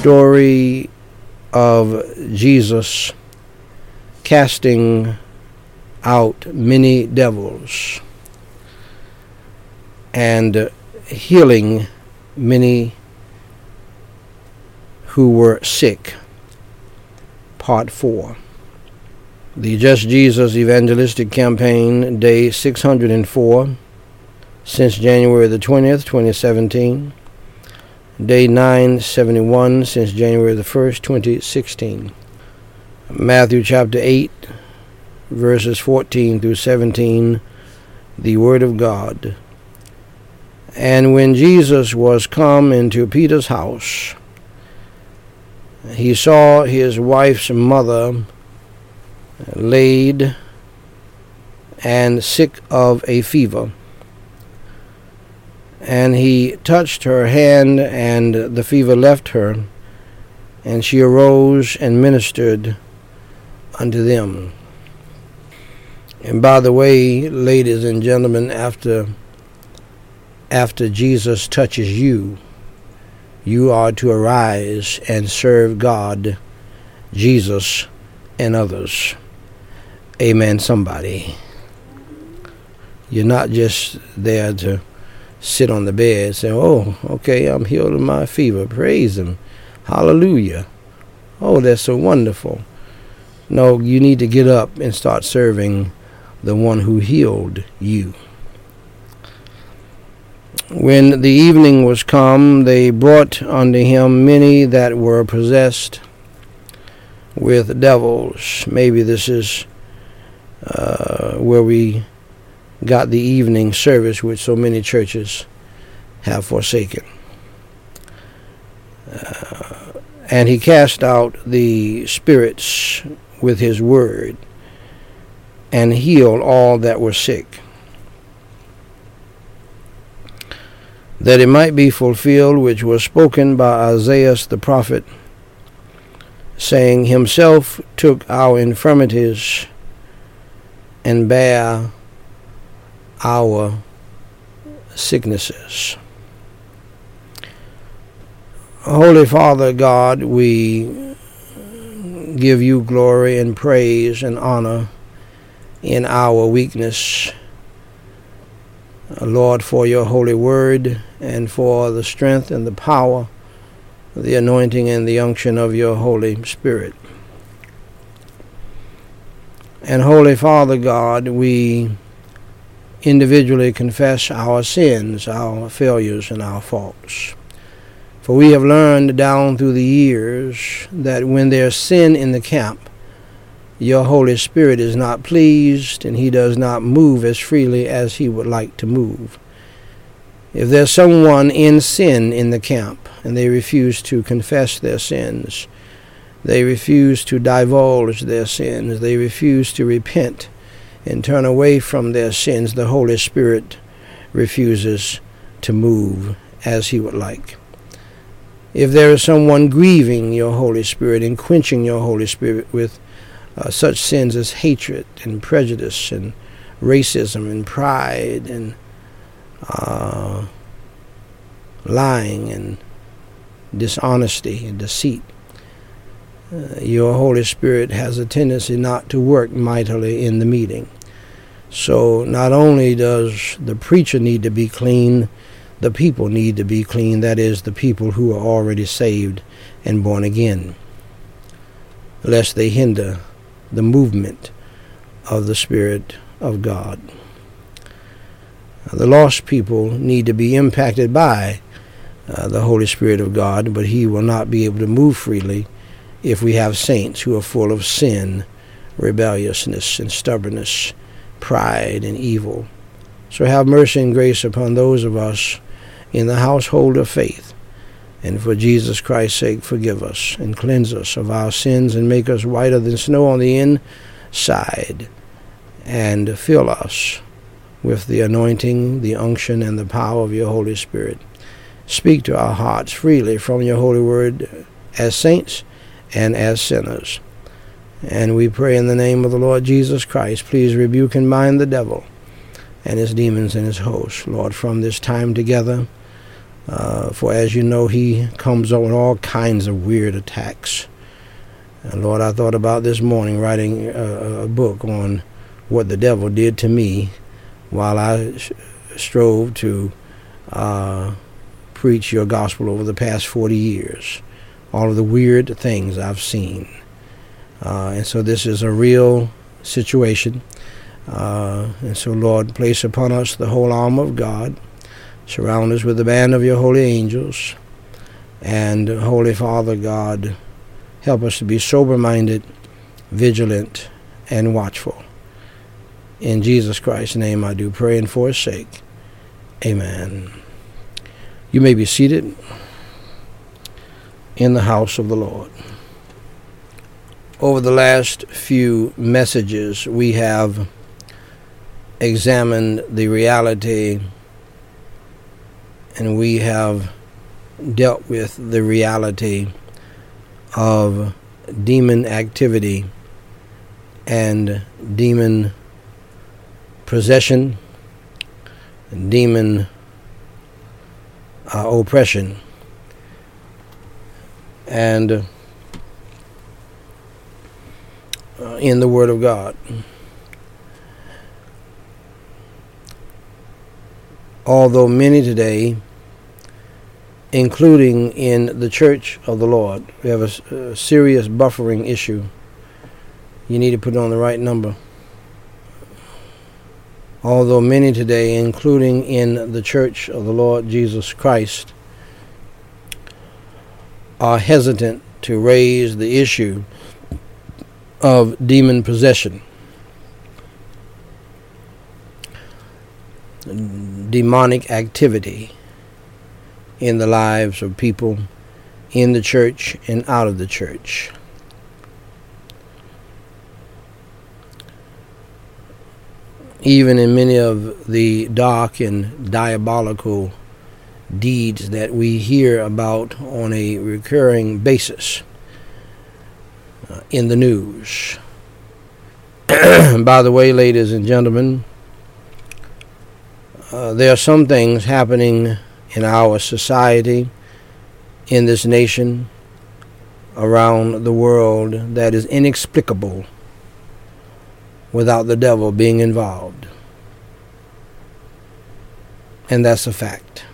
story of Jesus casting out many devils and healing many who were sick. Part 4. The Just Jesus Evangelistic Campaign, day 604, since January the 20th, 2017. Day 971, since January the 1st, 2016. Matthew chapter 8, verses 14 through 17, the Word of God. And when Jesus was come into Peter's house, he saw his wife's mother laid and sick of a fever. And he touched her hand, and the fever left her, and she arose and ministered unto them. And by the way, ladies and gentlemen, after Jesus touches you, you are to arise and serve God, Jesus, and others. Amen, somebody. You're not just there to sit on the bed and say, oh, okay, I'm healed of my fever. Praise Him. Hallelujah. Oh, that's so wonderful. No, you need to get up and start serving the one who healed you. When the evening was come, they brought unto him many that were possessed with devils. Maybe this is where we got the evening service, which so many churches have forsaken. And he cast out the spirits with his word and healed all that were sick, that it might be fulfilled which was spoken by Isaiah the prophet, saying, Himself took our infirmities and bare our sicknesses. Holy Father God, we give you glory and praise and honor in our weakness, Lord, for your holy word and for the strength and the power, the anointing and the unction of your Holy Spirit. And Holy Father God, we individually confess our sins, our failures, and our faults. For we have learned down through the years that when there's sin in the camp, your Holy Spirit is not pleased, and He does not move as freely as He would like to move. If there's someone in sin in the camp, and they refuse to confess their sins, they refuse to divulge their sins, they refuse to repent and turn away from their sins, the Holy Spirit refuses to move as He would like. If there is someone grieving your Holy Spirit and quenching your Holy Spirit with such sins as hatred and prejudice and racism and pride and lying and dishonesty and deceit, your Holy Spirit has a tendency not to work mightily in the meeting. So not only does the preacher need to be clean, the people need to be clean, that is, the people who are already saved and born again, lest they hinder the movement of the Spirit of God. The lost people need to be impacted by the Holy Spirit of God, but He will not be able to move freely if we have saints who are full of sin, rebelliousness, and stubbornness, pride, and evil. So have mercy and grace upon those of us in the household of faith, and for Jesus Christ's sake forgive us and cleanse us of our sins and make us whiter than snow on the inside, and fill us with the anointing, the unction, and the power of your Holy Spirit. Speak to our hearts freely from your holy word as saints and as sinners. And we pray in the name of the Lord Jesus Christ, please rebuke and bind the devil and his demons and his hosts. Lord, from this time together, For as you know, he comes up with all kinds of weird attacks. And Lord, I thought about this morning writing a book on what the devil did to me while I strove to preach your gospel over the past 40 years. All of the weird things I've seen. And so this is a real situation. And so, Lord, place upon us the whole armor of God. Surround us with the band of your holy angels. And, Holy Father God, help us to be sober-minded, vigilant, and watchful. In Jesus Christ's name I do pray and for his sake. Amen. You may be seated in the house of the Lord. Over the last few messages, we have examined the reality and we have dealt with the reality of demon activity and demon possession, and demon oppression. And in the Word of God. Although many today, including in the Church of the Lord, we have a serious buffering issue. You need to put on the right number. Although many today, including in the Church of the Lord Jesus Christ, are hesitant to raise the issue of demon possession, demonic activity in the lives of people in the church and out of the church. Even in many of the dark and diabolical deeds that we hear about on a recurring basis in the news. By the way, ladies and gentlemen, there are some things happening in our society, in this nation, around the world that is inexplicable without the devil being involved. And that's a fact.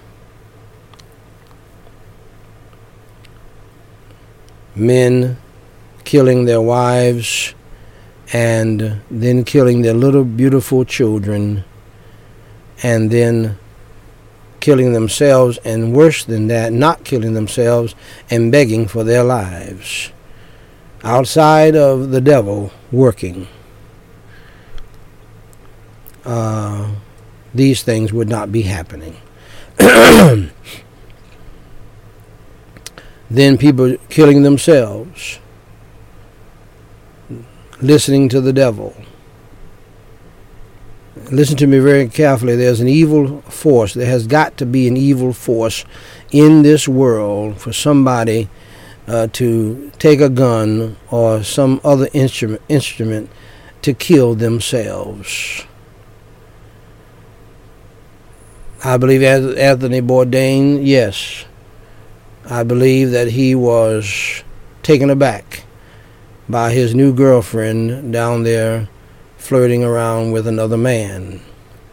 Men killing their wives and then killing their little beautiful children and then killing themselves, and worse than that, not killing themselves and begging for their lives. Outside of the devil working, these things would not be happening. Then people killing themselves, listening to the devil. Listen to me very carefully. There's an evil force. There has got to be an evil force in this world for somebody to take a gun or some other instrument to kill themselves. I believe Anthony Bourdain, yes. I believe that he was taken aback by his new girlfriend down there flirting around with another man.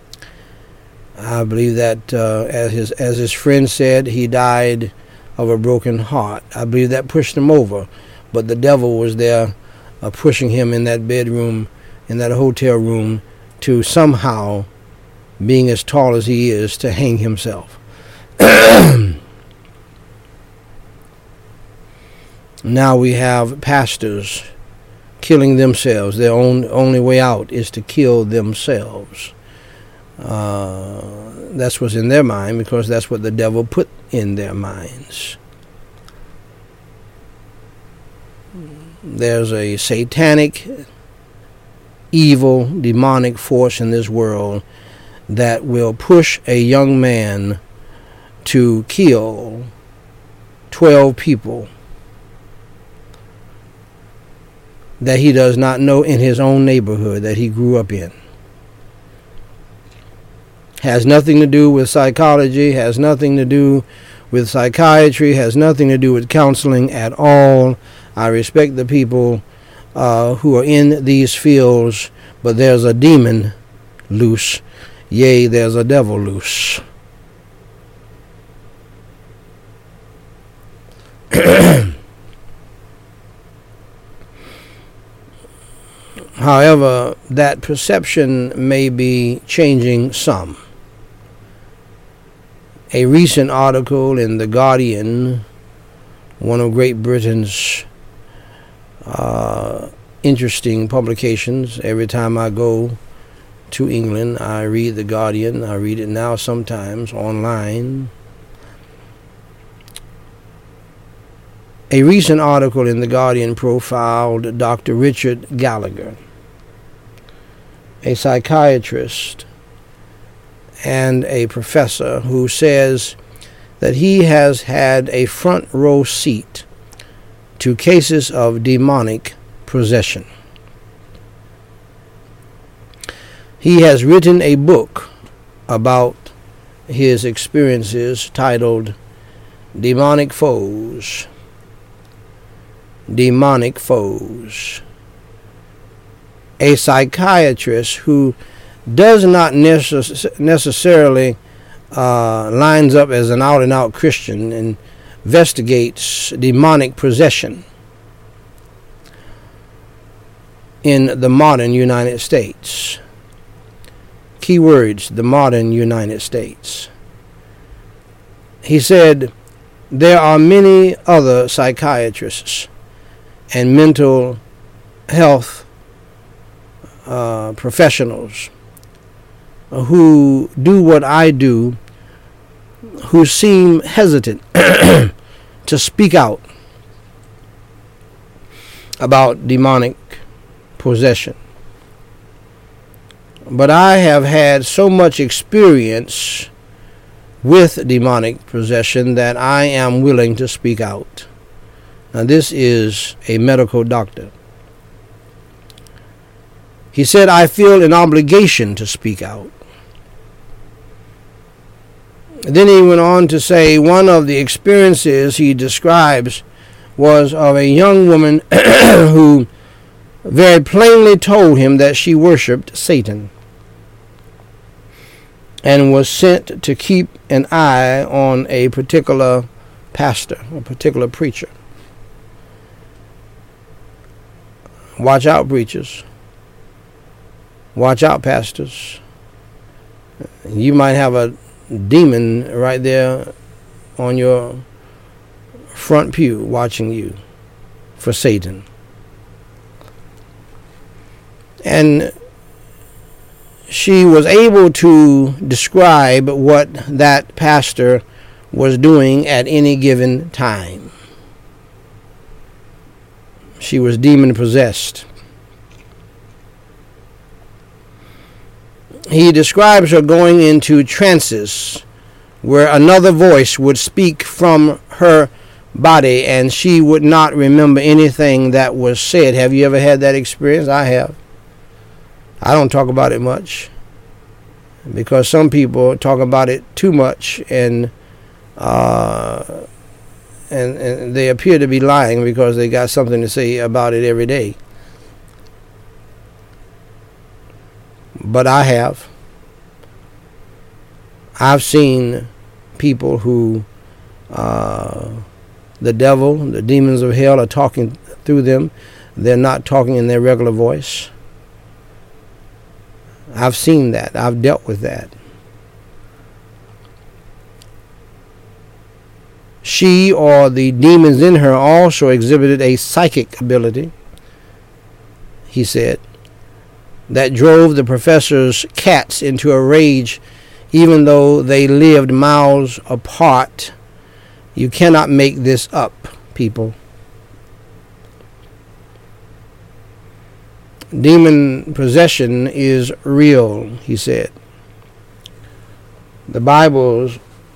I believe that, as his friend said, he died of a broken heart. I believe that pushed him over, but the devil was there pushing him in that bedroom, in that hotel room, to somehow, being as tall as he is, to hang himself. Now we have pastors killing themselves. Their only way out is to kill themselves. That's what's in their mind, because that's what the devil put in their minds. There's a satanic, evil, demonic force in this world that will push a young man to kill 12 people that he does not know in his own neighborhood that he grew up in. Has nothing to do with psychology, has nothing to do with psychiatry, has nothing to do with counseling at all. I respect the people who are in these fields, but there's a demon loose. Yea, there's a devil loose. However, that perception may be changing some. A recent article in The Guardian, one of Great Britain's interesting publications. Every time I go to England, I read The Guardian. I read it now sometimes online. A recent article in The Guardian profiled Dr. Richard Gallagher, a psychiatrist and a professor, who says that he has had a front row seat to cases of demonic possession. He has written a book about his experiences titled Demonic Foes. Demonic Foes. A psychiatrist who does not necessarily lines up as an out-and-out Christian and investigates demonic possession in the modern United States. Key words, the modern United States. He said, there are many other psychiatrists and mental health professionals who do what I do, who seem hesitant to speak out about demonic possession. But I have had so much experience with demonic possession that I am willing to speak out. Now, this is a medical doctor. He said, I feel an obligation to speak out. Then he went on to say one of the experiences he describes was of a young woman who very plainly told him that she worshipped Satan and was sent to keep an eye on a particular pastor, a particular preacher. Watch out, preachers. Watch out, pastors. You might have a demon right there on your front pew watching you for Satan. And she was able to describe what that pastor was doing at any given time. She was demon possessed. He describes her going into trances where another voice would speak from her body and she would not remember anything that was said. Have you ever had that experience? I have. I don't talk about it much because some people talk about it too much and they appear to be lying because they got something to say about it every day. But I have. I've seen people who the devil, the demons of hell are talking through them. They're not talking in their regular voice. I've seen that. I've dealt with that. She or the demons in her also exhibited a psychic ability, he said, that drove the professor's cats into a rage even though they lived miles apart. You cannot make this up, people. Demon possession is real, he said. The Bible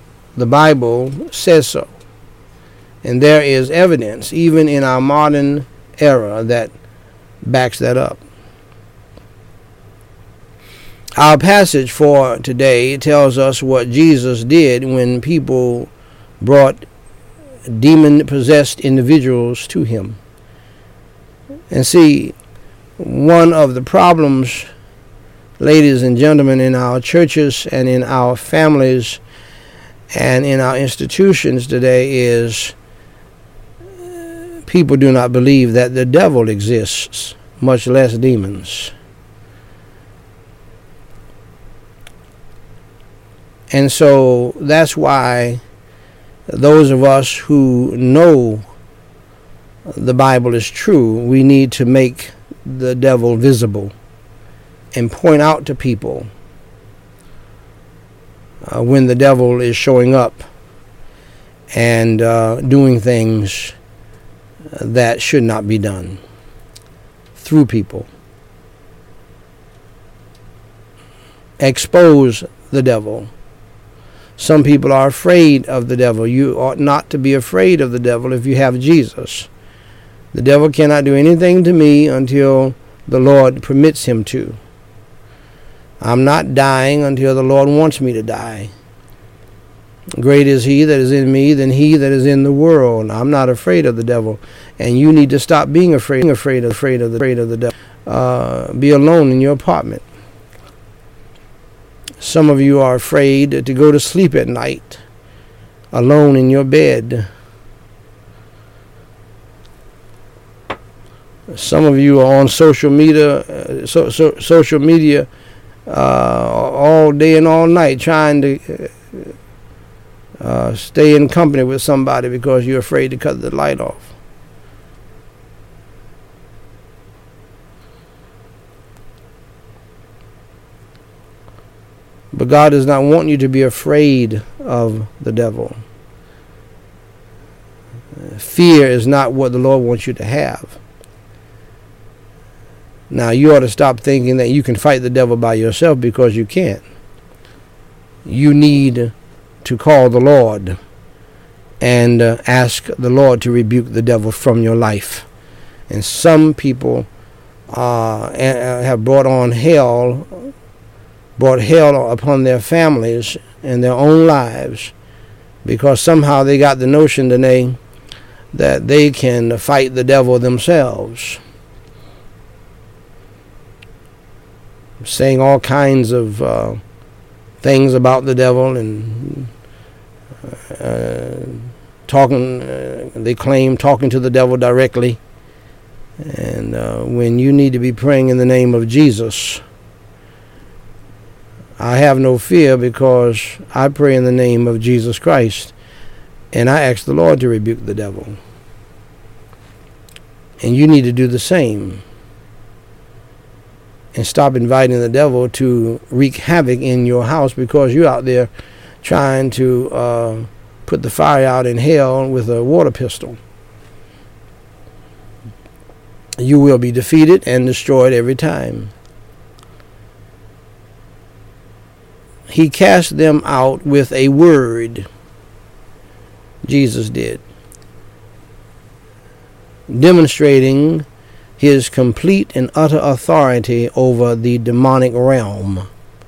says so. And there is evidence, even in our modern era, that backs that up. Our passage for today tells us what Jesus did when people brought demon-possessed individuals to him. And see, one of the problems, ladies and gentlemen, in our churches and in our families and in our institutions today is people do not believe that the devil exists, much less demons. And so that's why those of us who know the Bible is true, we need to make the devil visible and point out to people when the devil is showing up and doing things that should not be done through people. Expose the devil. Some people are afraid of the devil. You ought not to be afraid of the devil if you have Jesus. The devil cannot do anything to me until the Lord permits him to. I'm not dying until the Lord wants me to die. Great is he that is in me than he that is in the world. I'm not afraid of the devil. And you need to stop being afraid of the devil. Be alone in your apartment. Some of you are afraid to go to sleep at night, alone in your bed. Some of you are on social media, all day and all night, trying to stay in company with somebody because you're afraid to cut the light off. But God does not want you to be afraid of the devil. Fear is not what the Lord wants you to have. Now, you ought to stop thinking that you can fight the devil by yourself, because you can't. You need to call the Lord and ask the Lord to rebuke the devil from your life. And some people have brought hell upon their families and their own lives, because somehow they got the notion today that they can fight the devil themselves. Saying all kinds of things about the devil and they claim talking to the devil directly. And when you need to be praying in the name of Jesus, I have no fear, because I pray in the name of Jesus Christ, and I ask the Lord to rebuke the devil. And you need to do the same. And stop inviting the devil to wreak havoc in your house, because you're out there trying to put the fire out in hell with a water pistol. You will be defeated and destroyed every time. He cast them out with a word. Jesus did. Demonstrating his complete and utter authority over the demonic realm.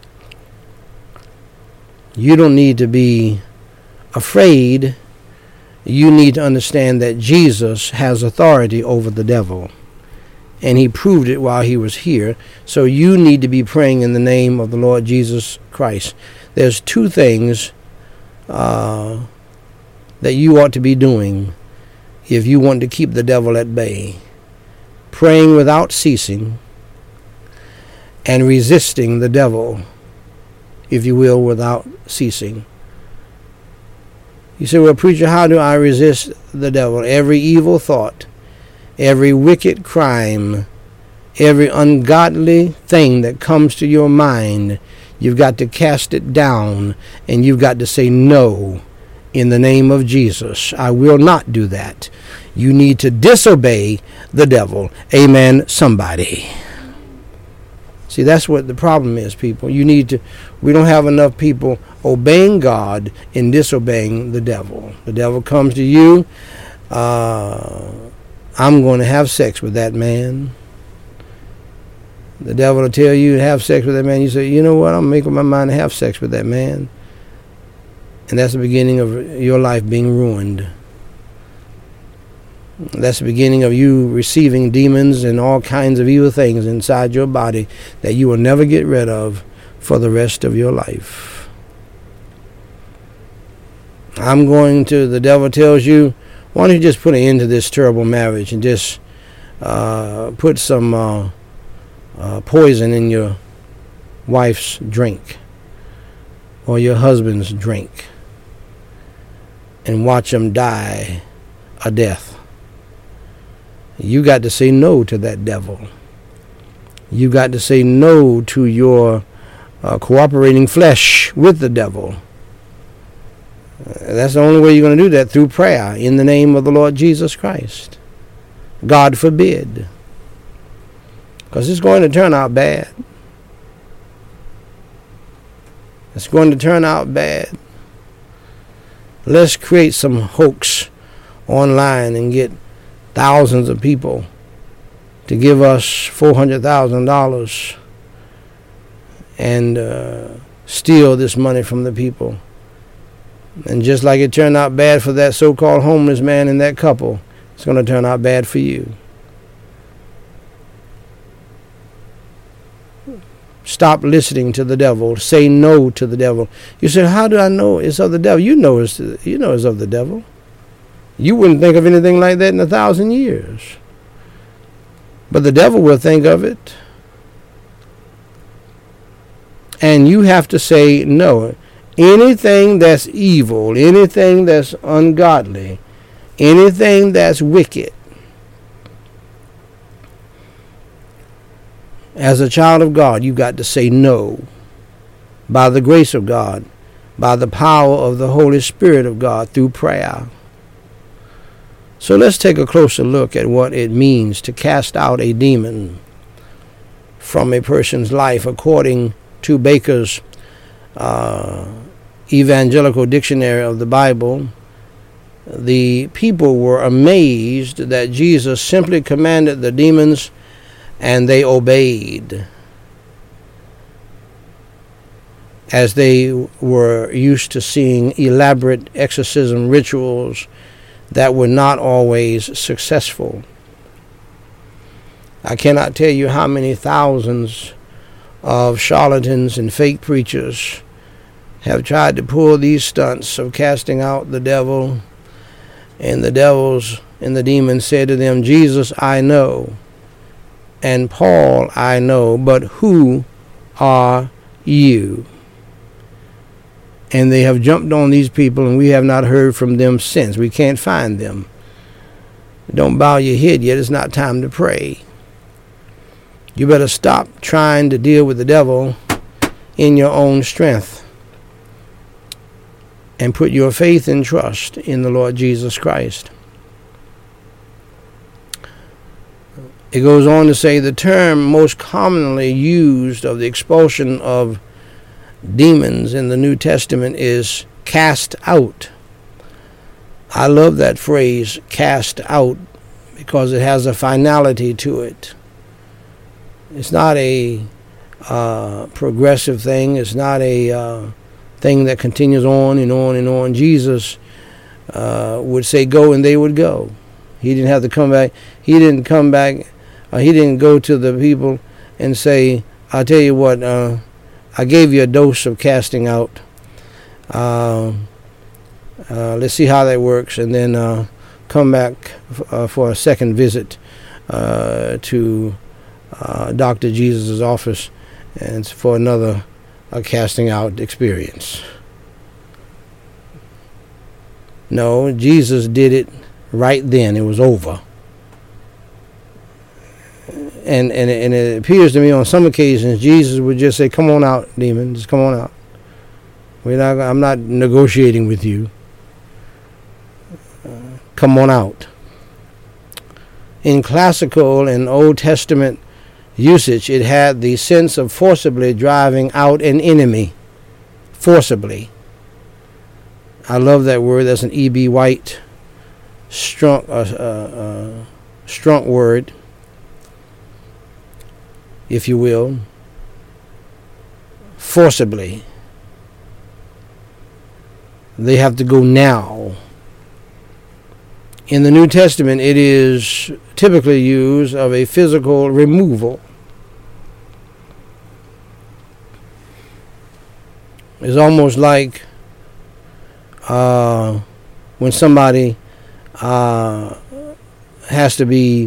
You don't need to be afraid. You need to understand that Jesus has authority over the devil. And he proved it while he was here. So you need to be praying in the name of the Lord Jesus Christ. There's two things that you ought to be doing if you want to keep the devil at bay. Praying without ceasing, and resisting the devil, if you will, without ceasing. You say, well, preacher, how do I resist the devil? Every evil thought, every wicked crime, every ungodly thing that comes to your mind, you've got to cast it down, and you've got to say, no, in the name of Jesus, I will not do that. You need to disobey the devil. Amen, somebody. See, that's what the problem is, people. We don't have enough people obeying God and disobeying the devil. The devil comes to you, I'm going to have sex with that man. The devil will tell you to have sex with that man. You say, you know what, I'm making my mind to have sex with that man. And that's the beginning of your life being ruined. That's the beginning of you receiving demons and all kinds of evil things inside your body that you will never get rid of for the rest of your life. The devil tells you, why don't you just put an end to this terrible marriage and just put some poison in your wife's drink or your husband's drink and watch them die a death. You got to say no to that devil. You got to say no to your cooperating flesh with the devil. That's the only way you're going to do that, through prayer in the name of the Lord Jesus Christ. God forbid. Because it's going to turn out bad. It's going to turn out bad. Let's create some hoax online and get thousands of people to give us $400,000 and steal this money from the people. And just like it turned out bad for that so-called homeless man and that couple, it's going to turn out bad for you. Stop listening to the devil. Say no to the devil. You say, how do I know it's of the devil? You know it's of the devil. You wouldn't think of anything like that in 1,000 years. But the devil will think of it. And you have to say no. Anything that's evil, anything that's ungodly, anything that's wicked, as a child of God, you've got to say no. By the grace of God, by the power of the Holy Spirit of God, through prayer. So let's take a closer look at what it means to cast out a demon from a person's life. According to Baker's Evangelical Dictionary of the Bible, the people were amazed that Jesus simply commanded the demons and they obeyed, as they were used to seeing elaborate exorcism rituals that were not always successful. I cannot tell you how many thousands of charlatans and fake preachers have tried to pull these stunts of casting out the devil, and the devils and the demons said to them, Jesus I know, and Paul I know, but who are you? And they have jumped on these people, and we have not heard from them since. We can't find them. Don't bow your head yet. It's not time to pray. You better stop trying to deal with the devil in your own strength and put your faith and trust in the Lord Jesus Christ. It goes on to say the term most commonly used of the expulsion of demons in the New Testament is cast out. I love that phrase, cast out, because it has a finality to it. It's not a progressive thing. It's not a thing that continues on and on and on. Jesus would say go, and they would go. He didn't have to come back. He didn't come back. He didn't go to the people and say, I'll tell you what, I gave you a dose of casting out. Let's see how that works, and then come back for a second visit to Dr. Jesus' office and for another casting out experience. No, Jesus did it right then. It was over. And it appears to me on some occasions Jesus would just say, come on out, demon, just come on out. I'm not negotiating with you. Come on out. In classical and Old Testament usage, it had the sense of forcibly driving out an enemy. Forcibly. I love that word. That's an E.B. White strong word, if you will. Forcibly. They have to go now. In the New Testament, it is typically used of a physical removal. It's almost like when somebody has to be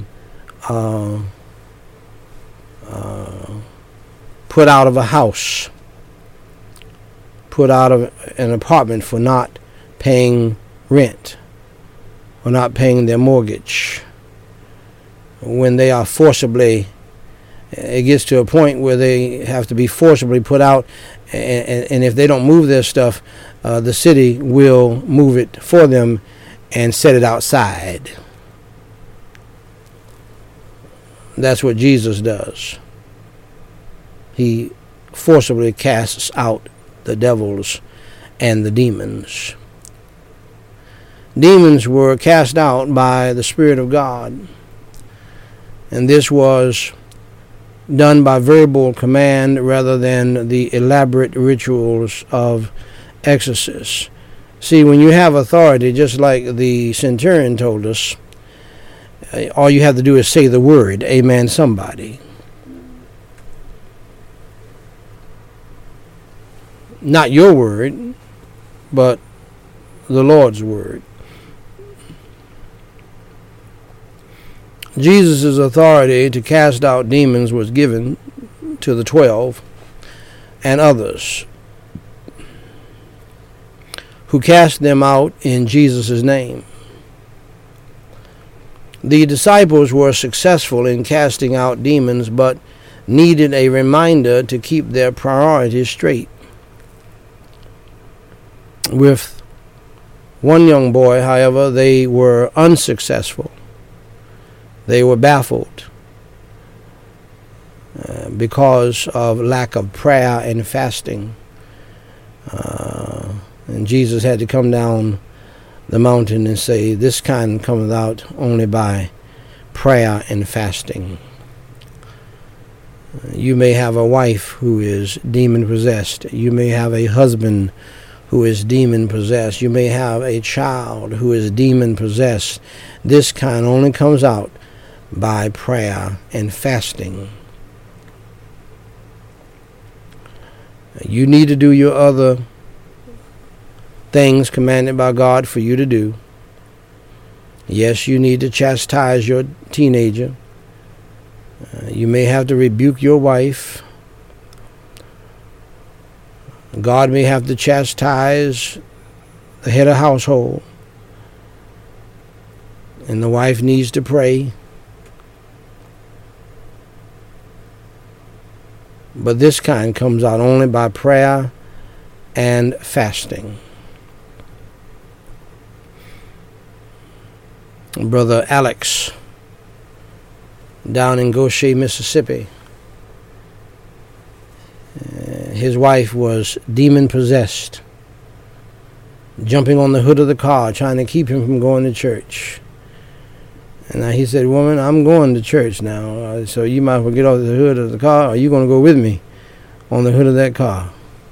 put out of a house, put out of an apartment for not paying rent or not paying their mortgage. When they are forcibly, it gets to a point where they have to be forcibly put out, and if they don't move their stuff, the city will move it for them and set it outside. That's what Jesus does. He forcibly casts out the devils and the demons. Demons were cast out by the Spirit of God, and this was done by verbal command rather than the elaborate rituals of exorcists. See, when you have authority, just like the centurion told us, all you have to do is say the word, amen, somebody. Not your word, but the Lord's word. Jesus' authority to cast out demons was given to the 12 and others who cast them out in Jesus' name. The disciples were successful in casting out demons, but needed a reminder to keep their priorities straight. With one young boy, however, they were unsuccessful. They were baffled because of lack of prayer and fasting. And Jesus had to come down the mountain and say, this kind cometh out only by prayer and fasting. You may have a wife who is demon-possessed. You may have a husband who is demon-possessed. You may have a child who is demon-possessed. This kind only comes out by prayer and fasting. You need to do your other things commanded by God for you to do. Yes, you need to chastise your teenager. You may have to rebuke your wife. God may have to chastise the head of household. And the wife needs to pray. But this kind comes out only by prayer and fasting. Brother Alex, down in Goshen, Mississippi, his wife was demon-possessed, jumping on the hood of the car, trying to keep him from going to church. And he said, woman, I'm going to church now, so you might as well get off the hood of the car, or you're going to go with me on the hood of that car.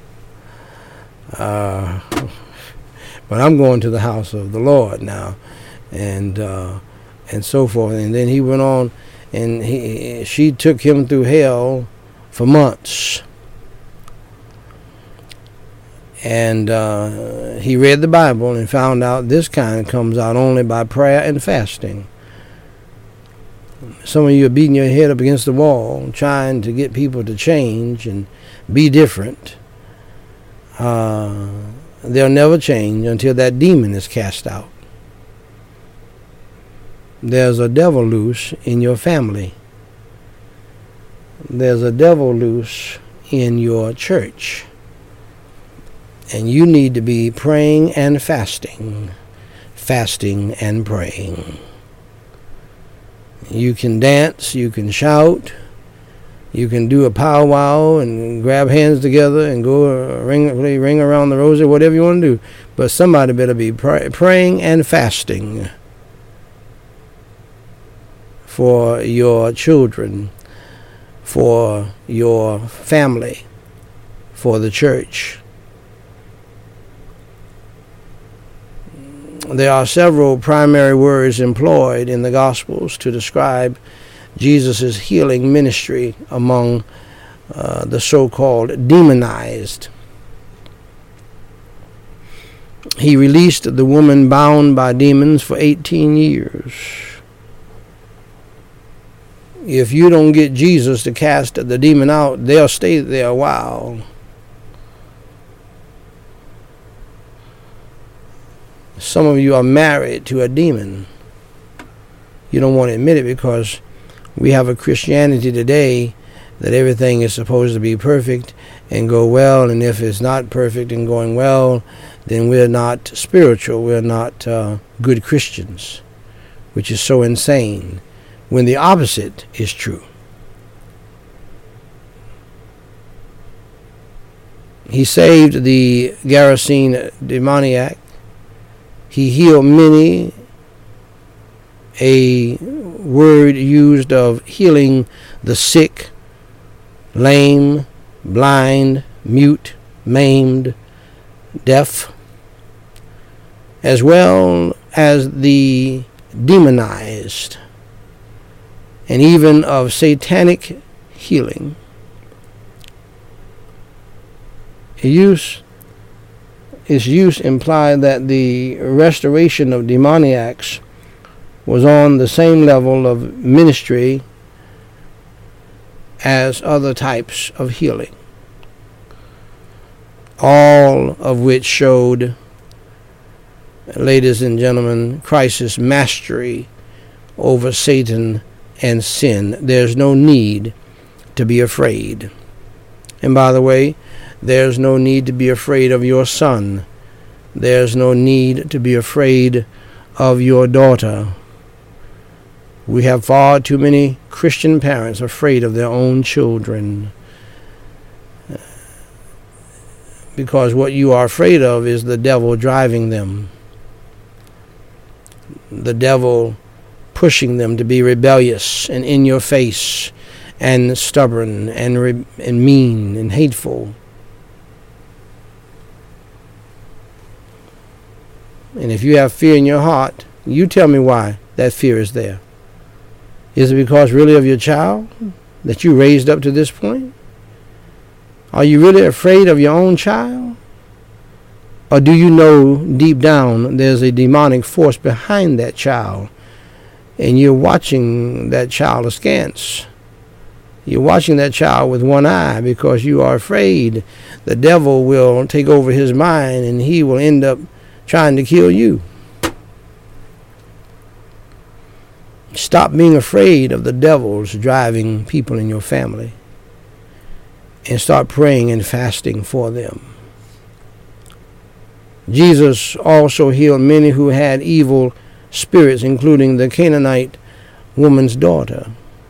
But I'm going to the house of the Lord now, and so forth. And then he went on, and she took him through hell for months. And he read the Bible and found out this kind comes out only by prayer and fasting. Some of you are beating your head up against the wall, trying to get people to change and be different. They'll never change until that demon is cast out. There's a devil loose in your family. There's a devil loose in your church. And you need to be praying and fasting. Fasting and praying. You can dance, you can shout, you can do a powwow and grab hands together and go ring around the rosy, whatever you want to do. But somebody better be praying and fasting for your children, for your family, for the church. There are several primary words employed in the Gospels to describe Jesus' healing ministry among the so-called demonized. He released the woman bound by demons for 18 years. If you don't get Jesus to cast the demon out, they'll stay there a while. Some of you are married to a demon. You don't want to admit it because we have a Christianity today that everything is supposed to be perfect and go well, and if it's not perfect and going well, then we're not spiritual, we're not good Christians, which is so insane, when the opposite is true. He saved the Gerasene demoniac. He healed many. A word used of healing the sick, lame, blind, mute, maimed, deaf, as well as the demonized, and even of satanic healing. His use implied that the restoration of demoniacs was on the same level of ministry as other types of healing, all of which showed, ladies and gentlemen, Christ's mastery over Satan and sin. There's no need to be afraid. And by the way, there's no need to be afraid of your son. There's no need to be afraid of your daughter. We have far too many Christian parents afraid of their own children, because what you are afraid of is the devil driving them, the devil pushing them to be rebellious and in your face and stubborn and mean and hateful. And if you have fear in your heart, you tell me why that fear is there. Is it because really of your child that you raised up to this point? Are you really afraid of your own child? Or do you know deep down there's a demonic force behind that child, and you're watching that child askance? You're watching that child with one eye because you are afraid the devil will take over his mind and he will end up trying to kill you. Stop being afraid of the devils driving people in your family and start praying and fasting for them. Jesus also healed many who had evil spirits, including the Canaanite woman's daughter.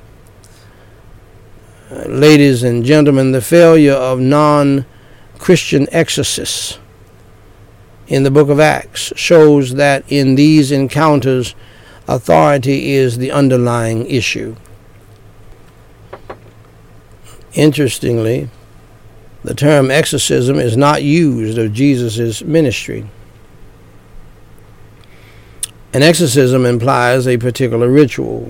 Ladies and gentlemen, the failure of non-Christian exorcists in the book of Acts shows that in these encounters, authority is the underlying issue. Interestingly, the term exorcism is not used of Jesus' ministry. An exorcism implies a particular ritual.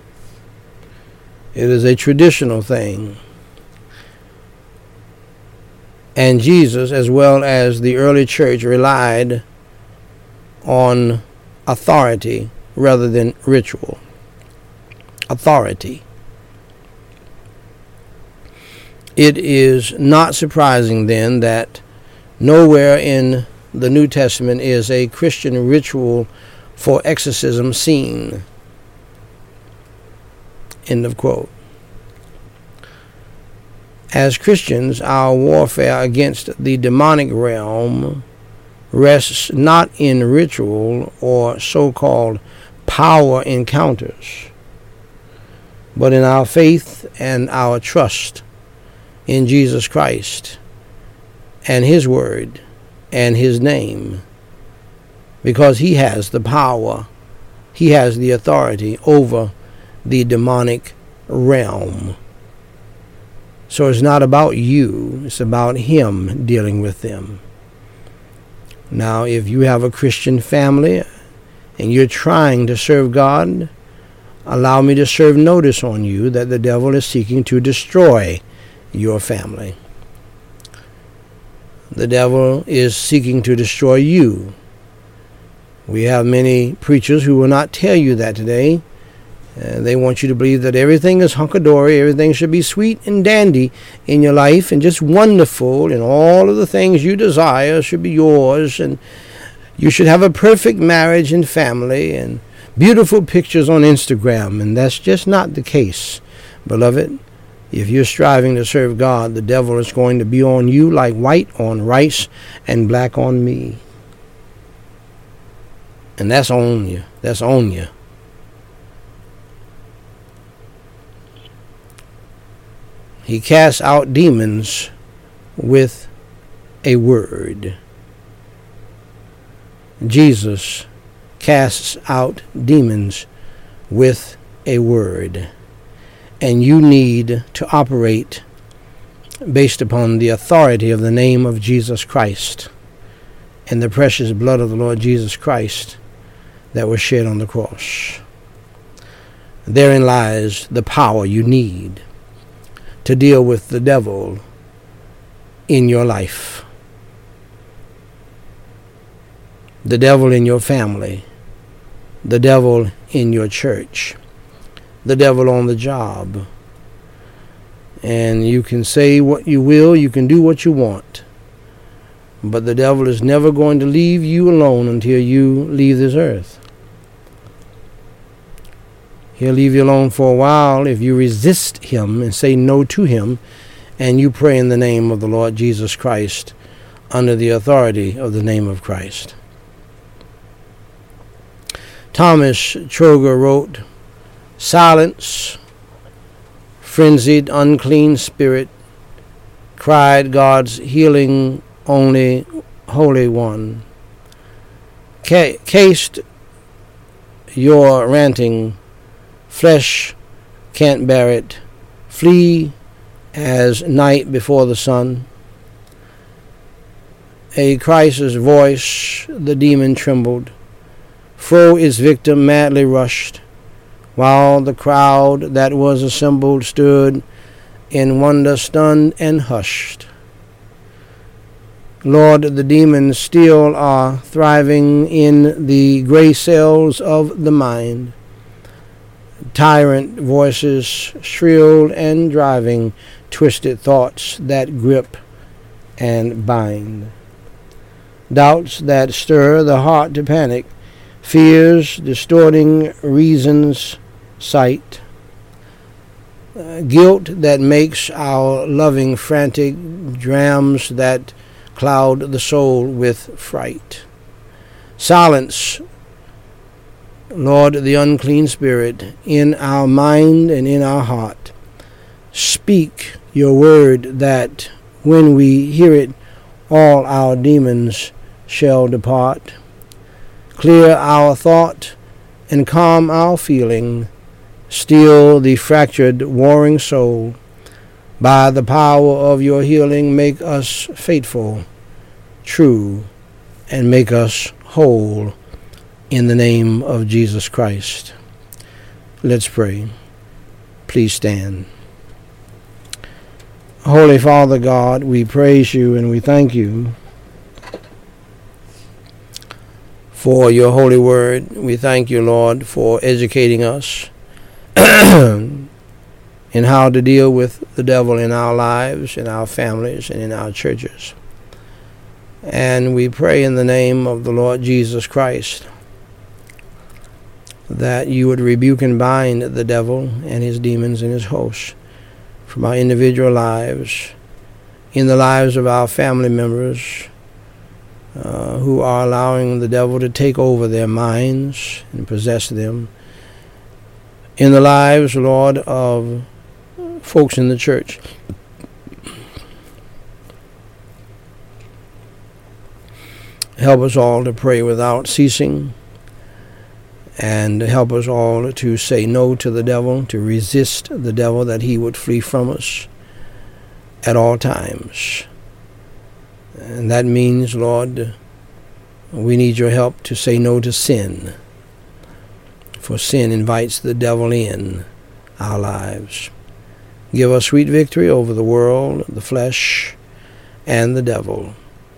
It is a traditional thing. And Jesus, as well as the early church, relied on authority rather than ritual. Authority. It is not surprising then that nowhere in the New Testament is a Christian ritual for exorcism seen. End of quote. As Christians, our warfare against the demonic realm rests not in ritual or so-called power encounters, but in our faith and our trust in Jesus Christ and His Word and His name, because He has the power, He has the authority over the demonic realm. So it's not about you, it's about Him dealing with them. Now, if you have a Christian family, and you're trying to serve God, allow me to serve notice on you that the devil is seeking to destroy your family. The devil is seeking to destroy you. We have many preachers who will not tell you that today. They want you to believe that everything is hunky-dory, everything should be sweet and dandy in your life and just wonderful, and all of the things you desire should be yours, and you should have a perfect marriage and family and beautiful pictures on Instagram. And that's just not the case, beloved. If you're striving to serve God, the devil is going to be on you like white on rice and black on me. And that's on you. That's on you. He casts out demons with a word. Jesus casts out demons with a word. And you need to operate based upon the authority of the name of Jesus Christ and the precious blood of the Lord Jesus Christ that was shed on the cross. Therein lies the power you need to deal with the devil in your life, the devil in your family, the devil in your church, the devil on the job. And you can say what you will, you can do what you want, but the devil is never going to leave you alone until you leave this earth. He'll leave you alone for a while if you resist him and say no to him, and you pray in the name of the Lord Jesus Christ under the authority of the name of Christ. Thomas Troger wrote, "Silence, frenzied, unclean spirit, cried God's healing only Holy One. Cased your ranting, flesh can't bear it. Flee as night before the sun." A Christ's voice, the demon trembled. Fro its victim madly rushed, while the crowd that was assembled stood in wonder, stunned and hushed. Lord, the demons still are thriving in the gray cells of the mind. Tyrant voices shrilled and driving twisted thoughts that grip and bind. Doubts that stir the heart to panic, fears distorting reason's sight. Guilt that makes our loving frantic, drams that cloud the soul with fright. Silence, Lord, the unclean spirit in our mind and in our heart. Speak your word that when we hear it, all our demons shall depart. Clear our thought and calm our feeling. Still the fractured, warring soul. By the power of your healing, make us faithful, true, and make us whole. In the name of Jesus Christ. Let's pray. Please stand. Holy Father God, we praise you and we thank you for your holy word. We thank you, Lord, for educating us in how to deal with the devil in our lives, in our families, and in our churches. And we pray in the name of the Lord Jesus Christ that you would rebuke and bind the devil and his demons and his hosts from our individual lives, in the lives of our family members who are allowing the devil to take over their minds and possess them, in the lives, Lord, of folks in the church. Help us all to pray without ceasing, and help us all to say no to the devil, to resist the devil, that he would flee from us at all times. And that means, Lord, we need your help to say no to sin. for sin invites the devil in our lives. Give us sweet victory over the world, the flesh, and the devil.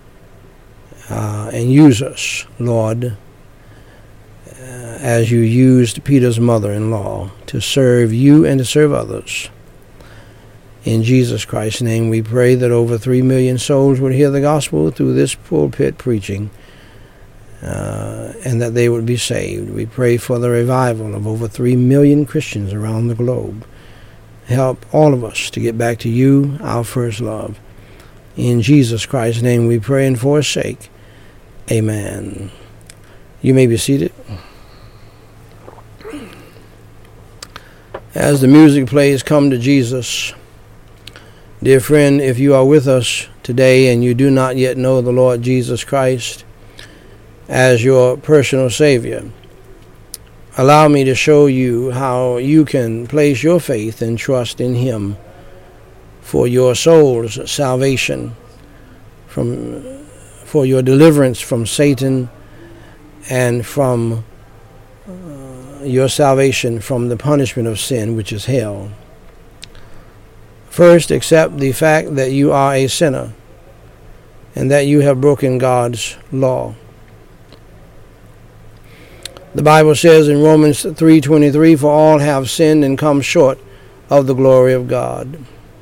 And use us, Lord, as you used Peter's mother-in-law to serve you and to serve others. In Jesus Christ's name we pray that over 3 million souls would hear the gospel through this pulpit preaching, and that they would be saved. We pray for the revival of over 3 million Christians around the globe. Help all of us to get back to you, our first love. In Jesus Christ's name we pray and for his sake. Amen. You may be seated. As the music plays Come to Jesus, dear friend, if you are with us today and you do not yet know the Lord Jesus Christ as your personal Savior, allow me to show you how you can place your faith and trust in him for your soul's salvation, for your deliverance from Satan, and from your salvation from the punishment of sin, which is hell. First, accept the fact that you are a sinner and that you have broken God's law. The Bible says in Romans 3:23, for all have sinned and come short of the glory of God.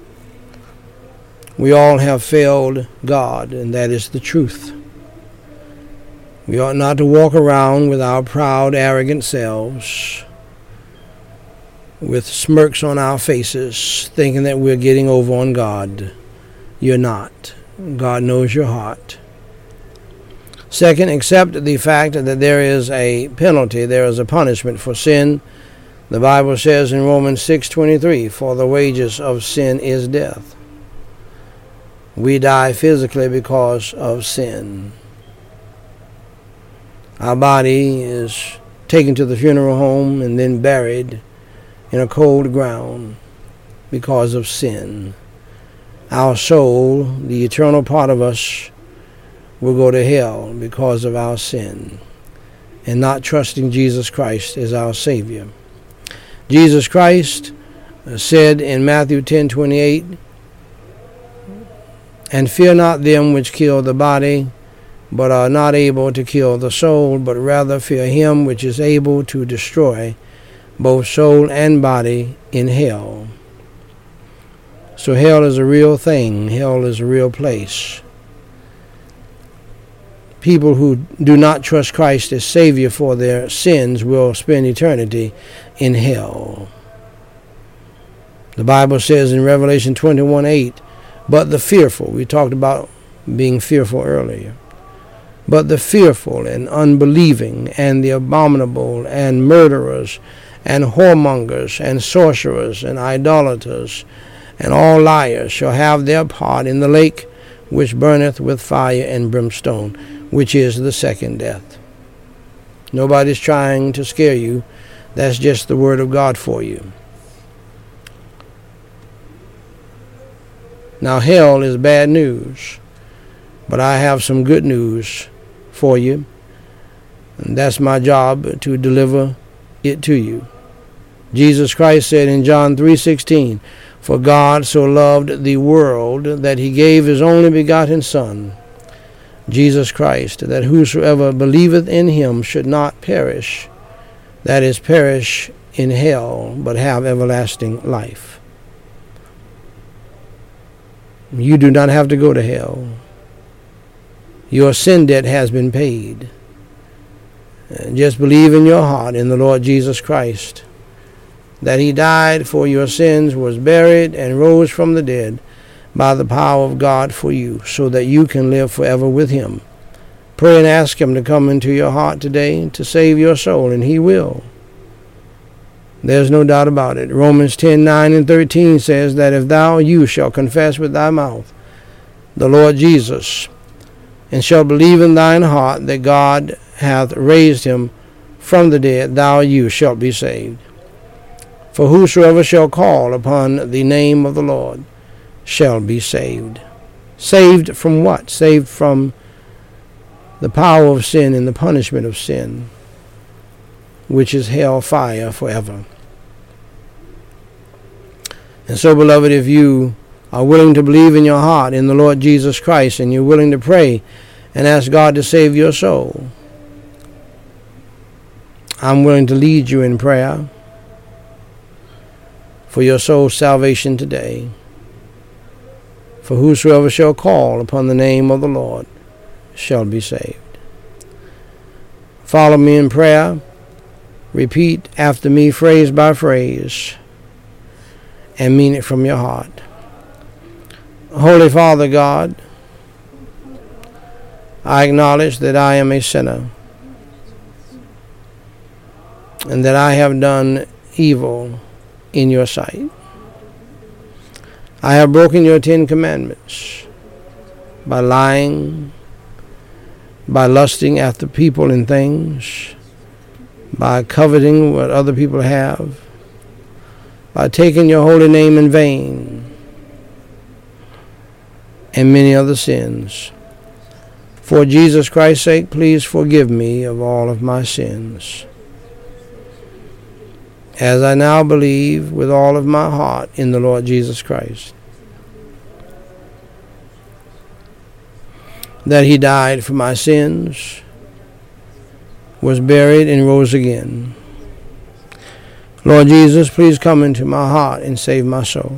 We all have failed God, and that is the truth. We ought not to walk around with our proud, arrogant selves, with smirks on our faces, thinking that we're getting over on God. You're not. God knows your heart. Second, accept the fact that there is a penalty, there is a punishment for sin. The Bible says in Romans 6:23, for the wages of sin is death. We die physically because of sin. Our body is taken to the funeral home and then buried in a cold ground because of sin. Our soul, the eternal part of us, will go to hell because of our sin and not trusting Jesus Christ as our Savior. Jesus Christ said in Matthew 10:28, and fear not them which kill the body, but are not able to kill the soul, but rather fear him which is able to destroy both soul and body in hell. So hell is a real thing. Hell is a real place. People who do not trust Christ as Savior for their sins will spend eternity in hell. The Bible says in Revelation 21:8, but the fearful, we talked about being fearful earlier, but the fearful and unbelieving and the abominable and murderers and whoremongers and sorcerers and idolaters and all liars shall have their part in the lake which burneth with fire and brimstone, which is the second death. Nobody's trying to scare you. That's just the word of God for you. Now, hell is bad news, but I have some good news for you, and that's my job, to deliver it to you. Jesus Christ said in John 3:16, for God so loved the world that he gave his only begotten Son, Jesus Christ, that whosoever believeth in him should not perish, that is, perish in hell, but have everlasting life. You do not have to go to hell. Your sin debt has been paid. Just believe in your heart in the Lord Jesus Christ, that he died for your sins, was buried, and rose from the dead by the power of God for you, so that you can live forever with him. Pray and ask him to come into your heart today to save your soul, and he will. There's no doubt about it. Romans 10:9-13 says that if you shall confess with thy mouth the Lord Jesus, and shall believe in thine heart that God hath raised him from the dead, you shalt be saved. For whosoever shall call upon the name of the Lord shall be saved. Saved from what? Saved from the power of sin and the punishment of sin. which is hell fire forever. And so, beloved, if you are willing to believe in your heart in the Lord Jesus Christ, and you're willing to pray and ask God to save your soul, I'm willing to lead you in prayer for your soul's salvation today. For whosoever shall call upon the name of the Lord shall be saved. Follow me in prayer. Repeat after me phrase by phrase, and mean it from your heart. Holy Father God, I acknowledge that I am a sinner, and that I have done evil in your sight. I have broken your 10 commandments by lying, by lusting after people and things, by coveting what other people have, by taking your holy name in vain, and many other sins. For Jesus Christ's sake, please forgive me of all of my sins. As I now believe with all of my heart in the Lord Jesus Christ, that he died for my sins, was buried, and rose again. Lord Jesus, please come into my heart and save my soul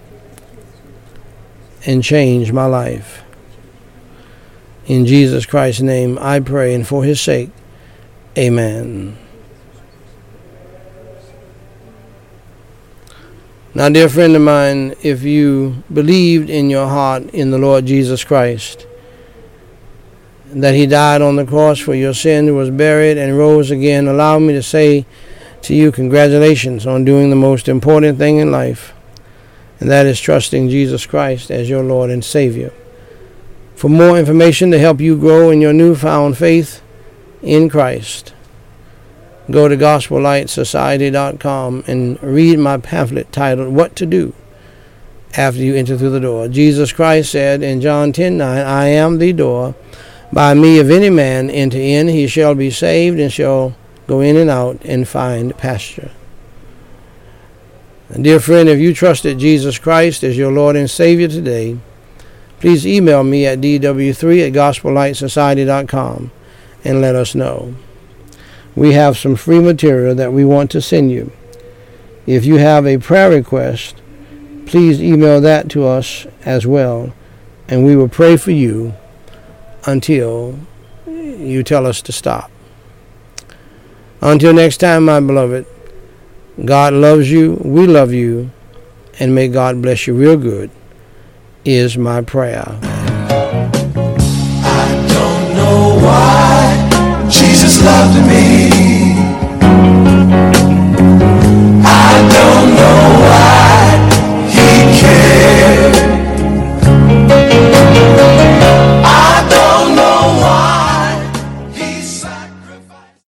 and change my life. In Jesus Christ's name I pray, and for his sake, amen. Now, dear friend of mine, if you believed in your heart in the Lord Jesus Christ, that he died on the cross for your sin, was buried, and rose again, allow me to say to you, congratulations on doing the most important thing in life, and that is trusting Jesus Christ as your Lord and Savior. For more information to help you grow in your newfound faith in Christ, go to GospelLightSociety.com and read my pamphlet titled, What to Do After You Enter Through the Door. Jesus Christ said in John 10:9, I am the door. By me, if any man enter in, he shall be saved, and shall go in and out and find pasture. And dear friend, if you trusted Jesus Christ as your Lord and Savior today, please email me at dw3@gospellightsociety.com and let us know. We have some free material that we want to send you. If you have a prayer request, please email that to us as well, and we will pray for you until you tell us to stop. Until next time, my beloved, God loves you, we love you, and may God bless you real good, is my prayer. I don't know why Jesus loved me.